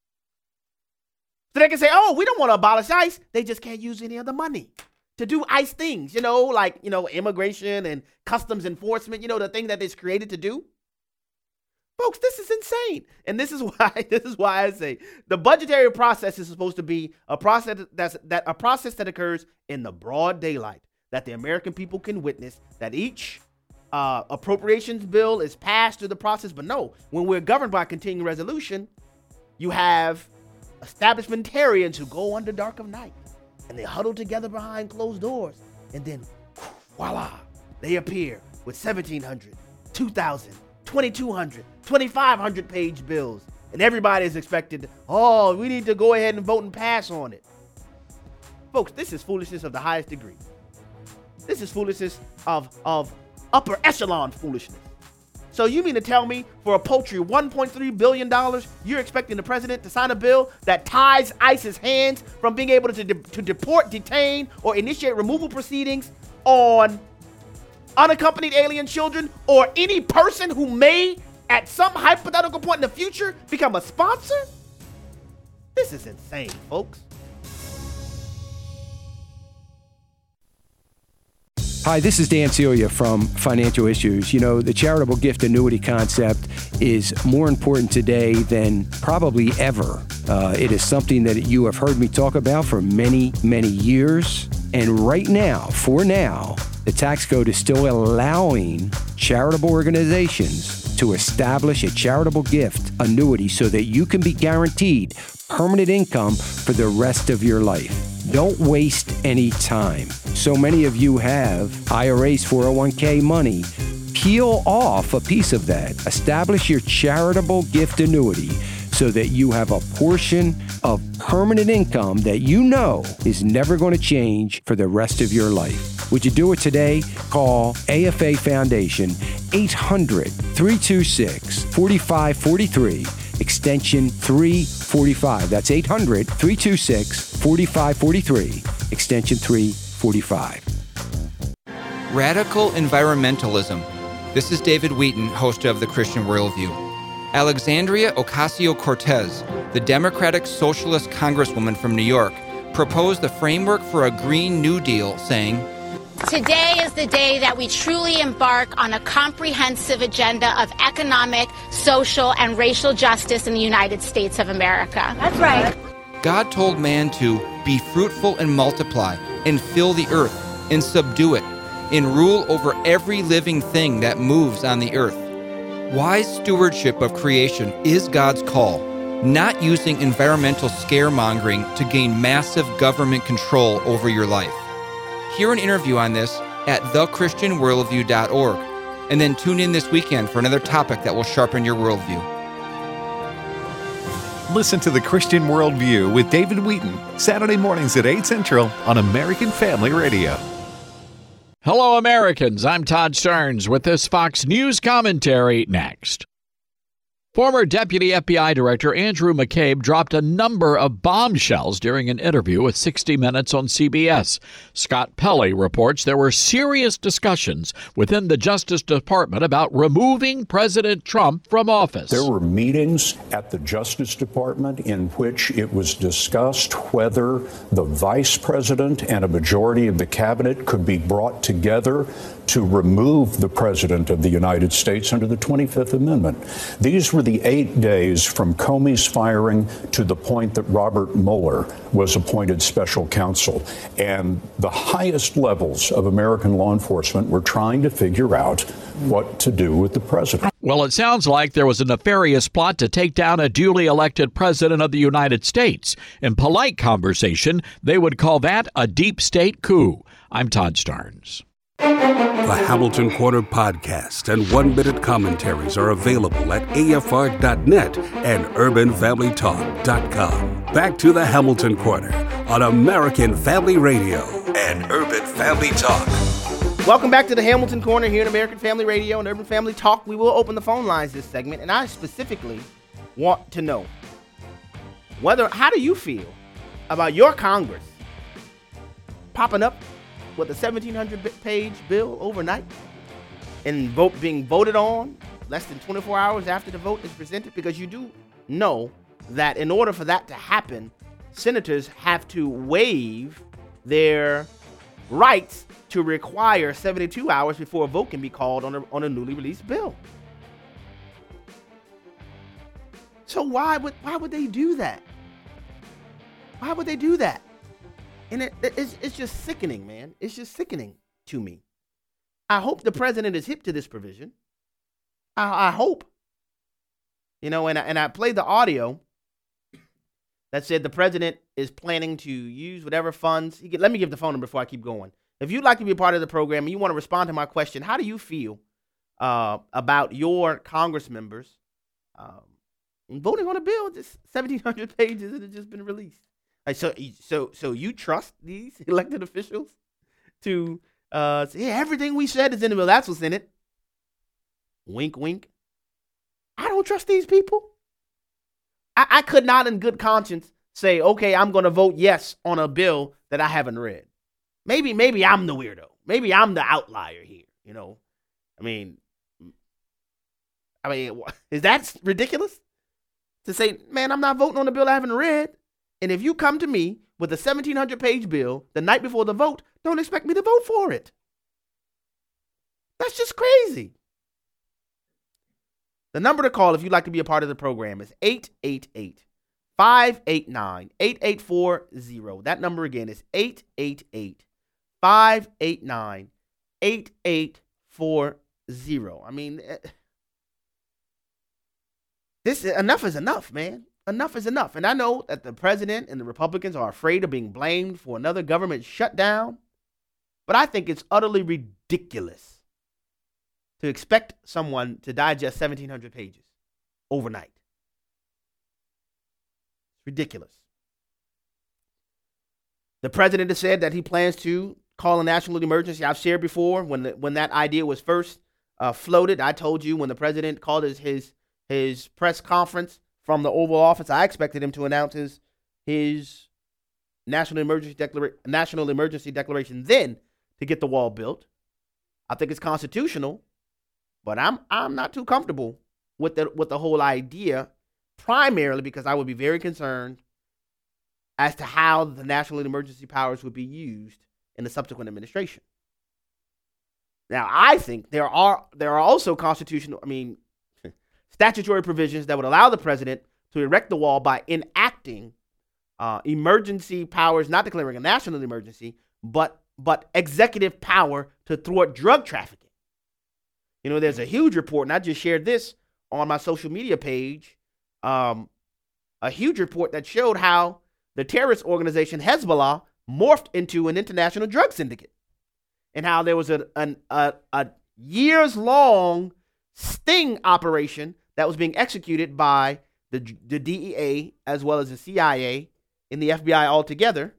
So they can say, oh, we don't want to abolish ICE. They just can't use any of the money to do ICE things, you know, like, you know, immigration and customs enforcement, you know, the thing that it's created to do. Folks, this is insane. And this is why this is why I say the budgetary process is supposed to be a process that's that a process that occurs in the broad daylight, that the American people can witness, that each uh, appropriations bill is passed through the process. But no, when we're governed by continuing resolution, you have establishmentarians who go under dark of night and they huddle together behind closed doors, and then voila, they appear with seventeen hundred, two thousand, twenty-two hundred, twenty-five hundred page bills, and everybody is expected, oh, we need to go ahead and vote and pass on it. Folks, this is foolishness of the highest degree. This is foolishness of, of upper echelon foolishness. So you mean to tell me for a paltry one point three billion dollars, you're expecting the president to sign a bill that ties ICE's hands from being able to, de- to deport, detain, or initiate removal proceedings on unaccompanied alien children or any person who may, at some hypothetical point in the future, become a sponsor? This is insane, folks. Hi, this is Dan Celia from Financial Issues. You know, the charitable gift annuity concept is more important today than probably ever. Uh, it is something that you have heard me talk about for many, many years. And right now, for now, the tax code is still allowing charitable organizations to establish a charitable gift annuity so that you can be guaranteed permanent income for the rest of your life. Don't waste any time. So many of you have I R As, four oh one k money. Peel off a piece of that. Establish your charitable gift annuity so that you have a portion of permanent income that you know is never going to change for the rest of your life. Would you do it today? Call A F A Foundation, eight hundred, three two six, four five four three, extension three forty-five. That's eight hundred, three two six, four five four three, extension three forty-five. Radical environmentalism. This is David Wheaton, host of The Christian Worldview. Alexandria Ocasio-Cortez, the Democratic Socialist Congresswoman from New York, proposed the framework for a Green New Deal, saying, "Today is the day that we truly embark on a comprehensive agenda of economic, social, and racial justice in the United States of America." That's right. God told man to be fruitful and multiply, and fill the earth, and subdue it, and rule over every living thing that moves on the earth. Wise stewardship of creation is God's call, not using environmental scaremongering to gain massive government control over your life. Hear an interview on this at the christian worldview dot org, and then tune in this weekend for another topic that will sharpen your worldview. Listen to The Christian Worldview with David Wheaton, Saturday mornings at eight Central on American Family Radio. Hello, Americans. I'm Todd Starnes with this Fox News commentary next. Former Deputy F B I Director Andrew McCabe dropped a number of bombshells during an interview with sixty minutes on C B S. Scott Pelley reports there were serious discussions within the Justice Department about removing President Trump from office. There were meetings at the Justice Department in which it was discussed whether the vice president and a majority of the cabinet could be brought together to remove the President of the United States under the twenty-fifth Amendment. These were the eight days from Comey's firing to the point that Robert Mueller was appointed special counsel. And the highest levels of American law enforcement were trying to figure out what to do with the president. Well, it sounds like there was a nefarious plot to take down a duly elected president of the United States. In polite conversation, they would call that a deep state coup. I'm Todd Starnes. The Hamilton Corner podcast and one-minute commentaries are available at A F R dot net and urban family talk dot com. Back to the Hamilton Corner on American Family Radio and Urban Family Talk. Welcome back to the Hamilton Corner here in American Family Radio and Urban Family Talk. We will open the phone lines this segment, and I specifically want to know whether, how do you feel about your Congress popping up with a seventeen hundred page bill overnight and vote being voted on less than twenty-four hours after the vote is presented? Because you do know that in order for that to happen, senators have to waive their rights to require seventy-two hours before a vote can be called on a, on a newly released bill. So why would why would they do that? Why would they do that? And it, it's, it's just sickening, man. It's just sickening to me. I hope the president is hip to this provision. I, I hope. You know, and I, and I played the audio that said the president is planning to use whatever funds. He can, let me give the phone number before I keep going. If you'd like to be a part of the program and you want to respond to my question, how do you feel uh, about your Congress members um, voting on a bill that's seventeen hundred pages that has just been released? Like, so, so, so you trust these elected officials to uh, say, yeah, everything we said is in the bill. That's what's in it. Wink, wink. I don't trust these people. I, I could not in good conscience say, okay, I'm going to vote yes on a bill that I haven't read. Maybe, maybe I'm the weirdo. Maybe I'm the outlier here. You know, I mean, I mean, is that ridiculous to say, man, I'm not voting on a bill I haven't read? And if you come to me with a seventeen hundred page bill the night before the vote, don't expect me to vote for it. That's just crazy. The number to call if you'd like to be a part of the program is eight eight eight, five eight nine, eight eight four zero. That number again is eight eight eight, five eight nine, eight eight four zero. I mean, this enough is enough, man. Enough is enough. And I know that the president and the Republicans are afraid of being blamed for another government shutdown, but I think it's utterly ridiculous to expect someone to digest seventeen hundred pages overnight. Ridiculous. The president has said that he plans to call a national emergency. I've shared before when the, when that idea was first uh, floated. I told you when the president called his, his his press conference from the Oval Office, I expected him to announce his his national emergency declaration, national emergency declaration then to get the wall built. I think it's constitutional. But I'm I'm not too comfortable with the with the whole idea, primarily because I would be very concerned as to how the national emergency powers would be used in the subsequent administration. Now, I think there are there are also constitutional, I mean, statutory provisions that would allow the president to erect the wall by enacting uh, emergency powers, not declaring a national emergency, but but executive power to thwart drug trafficking. You know, there's a huge report, and I just shared this on my social media page, um, a huge report that showed how the terrorist organization Hezbollah morphed into an international drug syndicate, and how there was a, an, a, a years-long sting operation that was being executed by the, the D E A as well as the C I A and the F B I all together.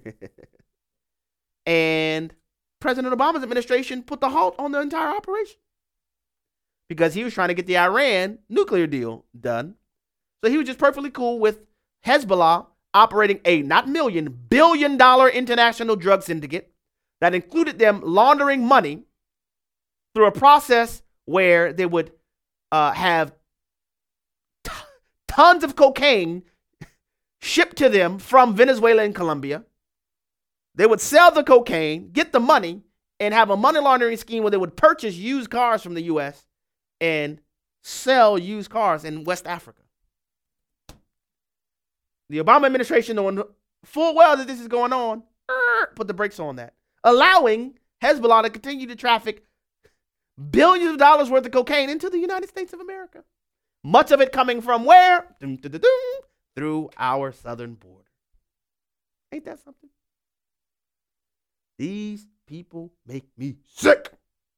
And President Obama's administration put the halt on the entire operation, because he was trying to get the Iran nuclear deal done. So he was just perfectly cool with Hezbollah operating a not million, billion dollar international drug syndicate that included them laundering money through a process where they would uh, have t- tons of cocaine shipped to them from Venezuela and Colombia. They would sell the cocaine, get the money, and have a money laundering scheme where they would purchase used cars from the U S and sell used cars in West Africa. The Obama administration, knowing full well that this is going on, put the brakes on that, allowing Hezbollah to continue to traffic billions of dollars worth of cocaine into the United States of America. Much of it coming from where? Dum, dum, dum, dum, through our southern border. Ain't that something? These people make me sick.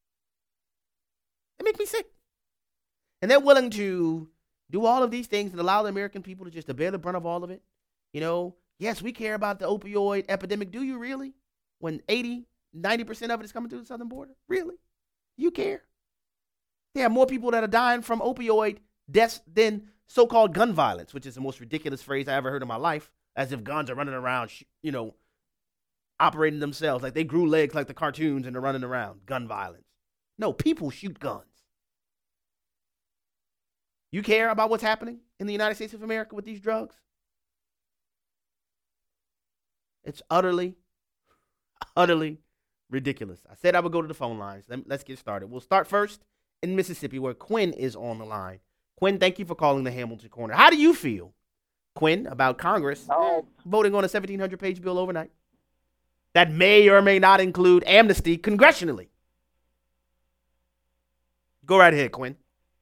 They make me sick. And they're willing to do all of these things and allow the American people to just to bear the brunt of all of it. You know, yes, we care about the opioid epidemic. Do you really? When eighty, ninety percent of it is coming through the southern border? Really? You care? There are more people that are dying from opioid deaths than so-called gun violence, which is the most ridiculous phrase I ever heard in my life, as if guns are running around, you know, operating themselves, like they grew legs like the cartoons and they're running around. Gun violence. No, people shoot guns. You care about what's happening in the United States of America with these drugs? It's utterly, utterly ridiculous. I said I would go to the phone lines. Let's get started. We'll start first in Mississippi, where Quinn is on the line. Quinn, thank you for calling the Hamilton Corner. How do you feel, Quinn, about Congress oh. voting on a seventeen hundred page bill overnight that may or may not include amnesty congressionally? Go right ahead, Quinn.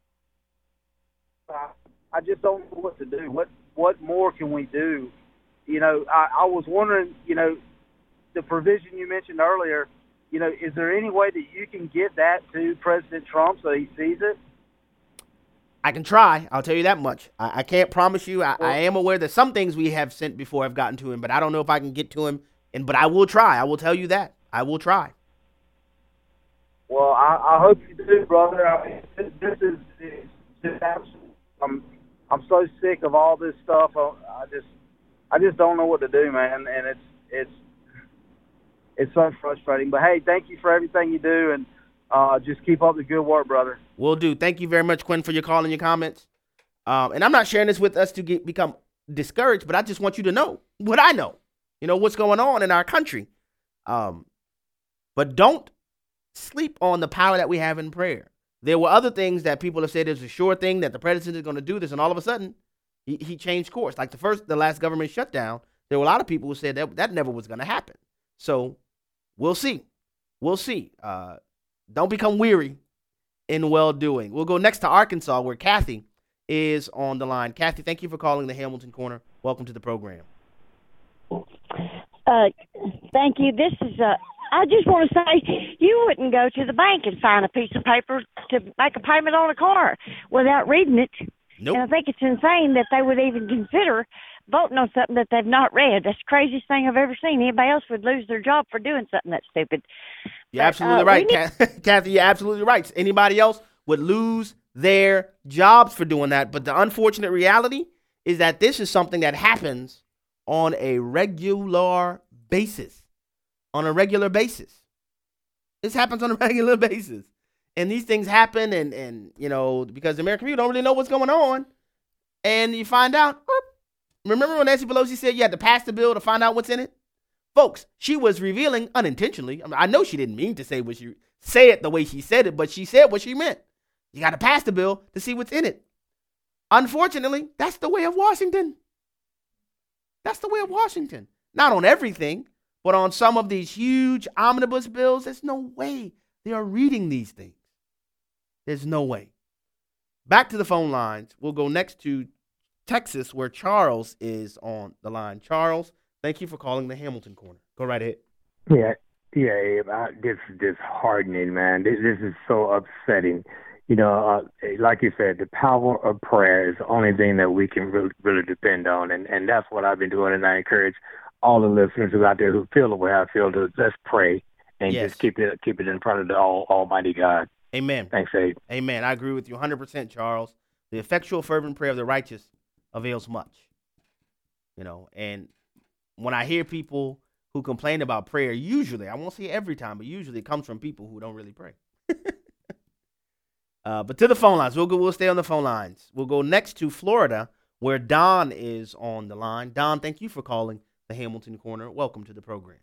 I just don't know what to do. What what more can we do? You know, I, I was wondering, you know, the provision you mentioned earlier, you know, is there any way that you can get that to President Trump so he sees it? I can try. I'll tell you that much. I, I can't promise you. I, I am aware that some things we have sent before have gotten to him, but I don't know if I can get to him. And but I will try. I will tell you that. I will try. Well, I, I hope you do, brother. I mean, this, this is it's just absolutely. I'm I'm so sick of all this stuff. I, I just I just don't know what to do, man. And it's it's it's so frustrating. But hey, thank you for everything you do, and uh, just keep up the good work, brother. Will do. Thank you very much, Quinn, for your call and your comments. Um, and I'm not sharing this with us to get become discouraged, but I just want you to know what I know. You know what's going on in our country. Um, but don't sleep on the power that we have in prayer. There were other things that people have said is a sure thing that the president is going to do this, and all of a sudden, he, he changed course. Like the first, the last government shutdown, there were a lot of people who said that that never was going to happen. So we'll see. We'll see. Uh, don't become weary in well-doing. We'll go next to Arkansas, where Kathy is on the line. Kathy, thank you for calling the Hamilton Corner. Welcome to the program. Uh, thank you. This is uh, I just want to say you wouldn't go to the bank and sign a piece of paper to make a payment on a car without reading it. Nope. And I think it's insane that they would even consider voting on something that they've not read. That's the craziest thing I've ever seen. Anybody else would lose their job for doing something that stupid. You're but, absolutely uh, right, need- Kathy. You're absolutely right. Anybody else would lose their jobs for doing that. But the unfortunate reality is that this is something that happens on a regular basis. On a regular basis. This happens on a regular basis. And these things happen, and, and you know, because the American people don't really know what's going on. And you find out, remember when Nancy Pelosi said you had to pass the bill to find out what's in it? Folks, she was revealing unintentionally. I mean, I know she didn't mean to say what she say it the way she said it, but she said what she meant. You got to pass the bill to see what's in it. Unfortunately, that's the way of Washington. That's the way of Washington. Not on everything, but on some of these huge omnibus bills, there's no way they are reading these things. There's no way. Back to the phone lines. We'll go next to Texas, where Charles is on the line. Charles, thank you for calling the Hamilton Corner. Go right ahead. Yeah, yeah, Abe, I, this is disheartening, man. This, this is so upsetting. You know, uh, like you said, the power of prayer is the only thing that we can really, really depend on, and, and that's what I've been doing, and I encourage all the listeners who out there who feel the way I feel to let's pray and Yes. just keep it keep it in front of the all, Almighty God. Amen. Thanks, Abe. Amen. I agree with you one hundred percent, Charles. The effectual, fervent prayer of the righteous avails much. You know, and when I hear people who complain about prayer, usually, I won't say every time, but usually it comes from people who don't really pray. uh, but to the phone lines. We'll go, we'll stay on the phone lines. We'll go next to Florida, where Don is on the line. Don, thank you for calling the Hamilton Corner. Welcome to the program.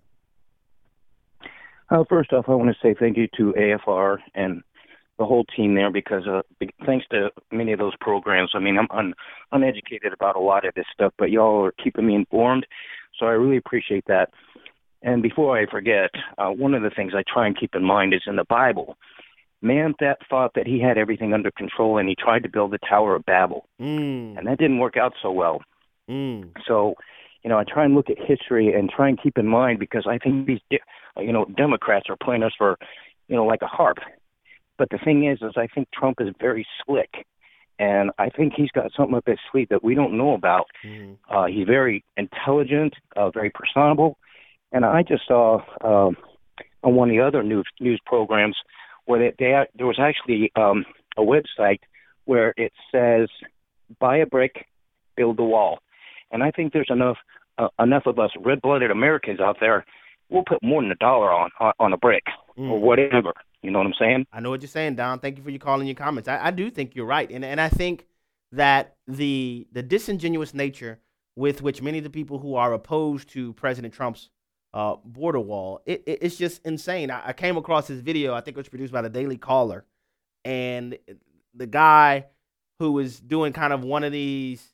Uh, first off, I want to say thank you to A F R and the whole team there, because uh, thanks to many of those programs, I mean, I'm un- uneducated about a lot of this stuff, but y'all are keeping me informed, so I really appreciate that. And before I forget, uh, one of the things I try and keep in mind is in the Bible, man that thought that he had everything under control, and he tried to build the Tower of Babel, mm. and that didn't work out so well. Mm. So, you know, I try and look at history and try and keep in mind, because I think these, you know, Democrats are playing us for, you know, like a harp. But the thing is, is I think Trump is very slick, and I think he's got something up his sleeve that we don't know about. Mm. Uh, he's very intelligent, uh, very personable, and I just saw uh, on one of the other news news programs where they, they there was actually um, a website where it says, "Buy a brick, build a wall," and I think there's enough uh, enough of us red-blooded Americans out there. We'll put more than a dollar on on, on a brick Mm. or whatever. You know what I'm saying? I know what you're saying, Don. Thank you for your call and your comments. I, I do think you're right. And and I think that the the disingenuous nature with which many of the people who are opposed to President Trump's uh, border wall, it, it, it's just insane. I, I came across this video, I think it was produced by the Daily Caller, and the guy who was doing kind of one of these,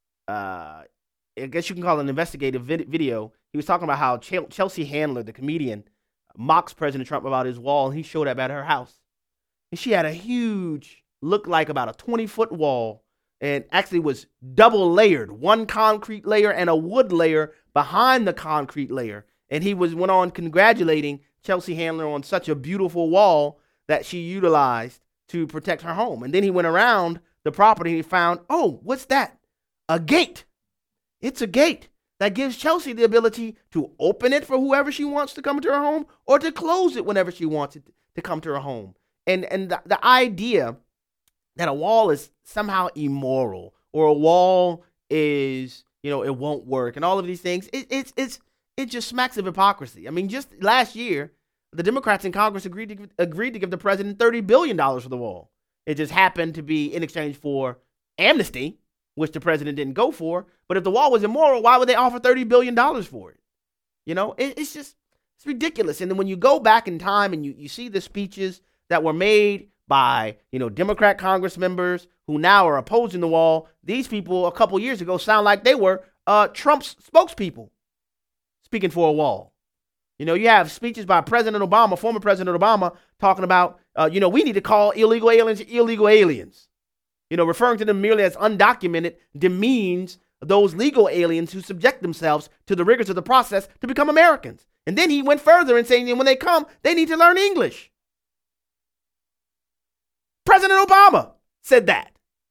uh, I guess you can call it an investigative vid- video, he was talking about how Ch- Chelsea Handler, the comedian, mocks President Trump about his wall, and he showed up at her house. And she had a huge, looked like about a twenty-foot wall, and actually was double layered, one concrete layer and a wood layer behind the concrete layer. And he was went on congratulating Chelsea Handler on such a beautiful wall that she utilized to protect her home. And then he went around the property and he found, oh, what's that? A gate. It's a gate that gives Chelsea the ability to open it for whoever she wants to come to her home, or to close it whenever she wants it to come to her home. And and the, the idea that a wall is somehow immoral, or a wall is, you know, it won't work, and all of these things, it, it's it's it just smacks of hypocrisy. I mean, just last year, the Democrats in Congress agreed to agreed to give the president thirty billion dollars for the wall. It just happened to be in exchange for amnesty, which the president didn't go for. But if the wall was immoral, why would they offer thirty billion dollars for it? You know, it, it's just It's ridiculous. And then when you go back in time and you, you see the speeches that were made by, you know, Democrat Congress members who now are opposing the wall, these people a couple years ago sound like they were uh, Trump's spokespeople speaking for a wall. You know, you have speeches by President Obama, former President Obama, talking about, uh, you know, we need to call illegal aliens illegal aliens. You know, referring to them merely as undocumented demeans those legal aliens who subject themselves to the rigors of the process to become Americans. And then he went further and saying that when they come, they need to learn English. President Obama said that.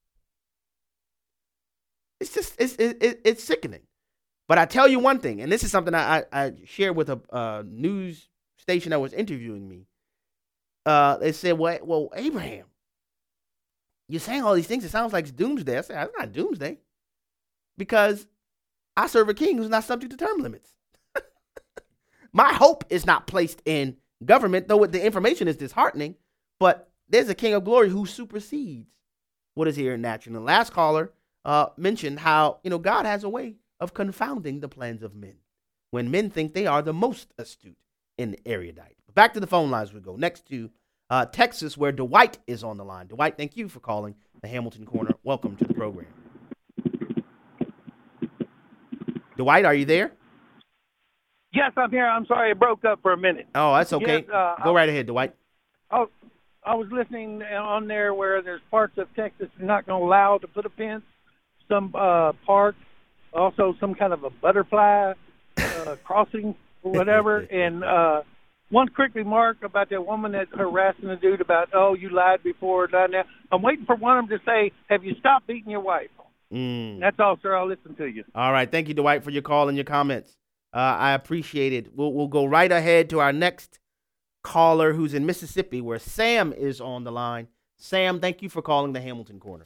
It's just, it's, it, it's sickening. But I tell you one thing, and this is something I, I, I shared with a uh, news station that was interviewing me. Uh, they said, well, well, Abraham, you're saying all these things. It sounds like it's doomsday. I said, it's not doomsday. Because I serve a king who's not subject to term limits. My hope is not placed in government, though the information is disheartening. But there's a king of glory who supersedes what is here in natural. And the last caller uh, mentioned how, you know, God has a way of confounding the plans of men when men think they are the most astute and erudite. But back to the phone lines we go. Next to uh, Texas, where Dwight is on the line. Dwight, thank you for calling the Hamilton Corner. Welcome to the program. Dwight, are you there? Yes, I'm here. I'm sorry, it broke up for a minute. Oh, that's okay. Yes, uh, Go right ahead, Dwight. I, I was listening on there where there's parts of Texas they're not going to allow to put a fence. Some uh, parks, also some kind of a butterfly uh, crossing or whatever. And uh, one quick remark about that woman that's harassing the dude about, oh, you lied before, lied now. I'm waiting for one of them to say, have you stopped beating your wife? Mm. That's all, sir. I'll listen to you. All right. Thank you, Dwight, for your call and your comments. Uh, I appreciate it. We'll, we'll go right ahead to our next caller who's in Mississippi, where Sam is on the line. Sam, thank you for calling the Hamilton Corner.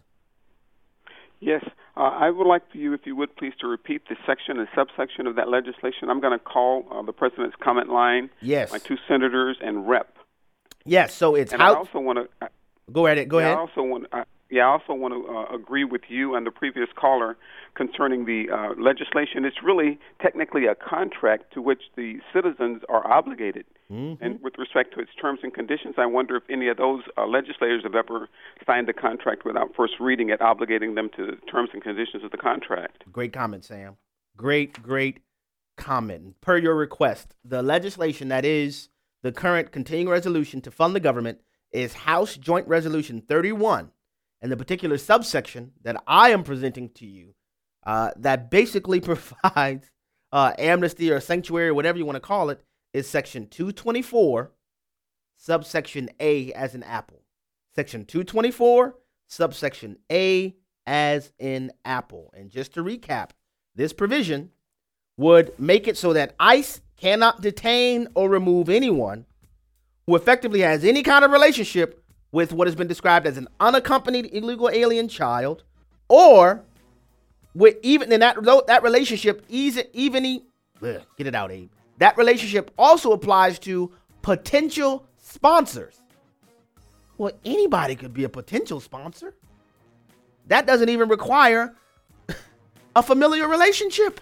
Yes. Uh, I would like for you, if you would, please, to repeat the section and subsection of that legislation. I'm going to call uh, the president's comment line. Yes. My two senators and rep. Yes. So it's and how. I also want to. Uh, go ahead. Go yeah, ahead. I also want. Uh, Yeah, I also want to uh, agree with you and the previous caller concerning the uh, legislation. It's really technically a contract to which the citizens are obligated. Mm-hmm. And with respect to its terms and conditions, I wonder if any of those uh, legislators have ever signed a contract without first reading it, obligating them to the terms and conditions of the contract. Great comment, Sam. Great, great comment. Per your request, the legislation that is the current continuing resolution to fund the government is House Joint Resolution thirty-one. And the particular subsection that I am presenting to you uh, that basically provides uh, amnesty or sanctuary, or whatever you want to call it, is Section two twenty-four, subsection A as in apple. Section two twenty-four, subsection A as in apple. And just to recap, this provision would make it so that ICE cannot detain or remove anyone who effectively has any kind of relationship with what has been described as an unaccompanied illegal alien child, or with even in that that relationship, even, even ugh, get it out, Abe. That relationship also applies to potential sponsors. Well, anybody could be a potential sponsor. That doesn't even require a familiar relationship.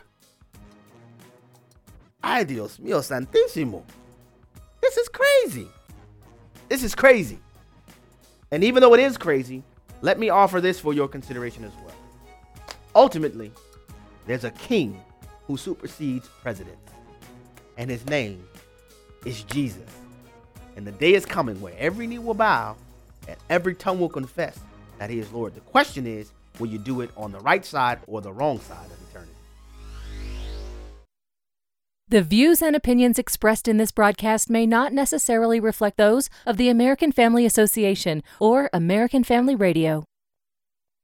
Ay, Dios mío santísimo. This is crazy. This is crazy. And even though it is crazy, let me offer this for your consideration as well. Ultimately, there's a king who supersedes presidents, and his name is Jesus. And the day is coming where every knee will bow and every tongue will confess that he is Lord. The question is, will you do it on the right side or the wrong side of eternity? The views and opinions expressed in this broadcast may not necessarily reflect those of the American Family Association or American Family Radio.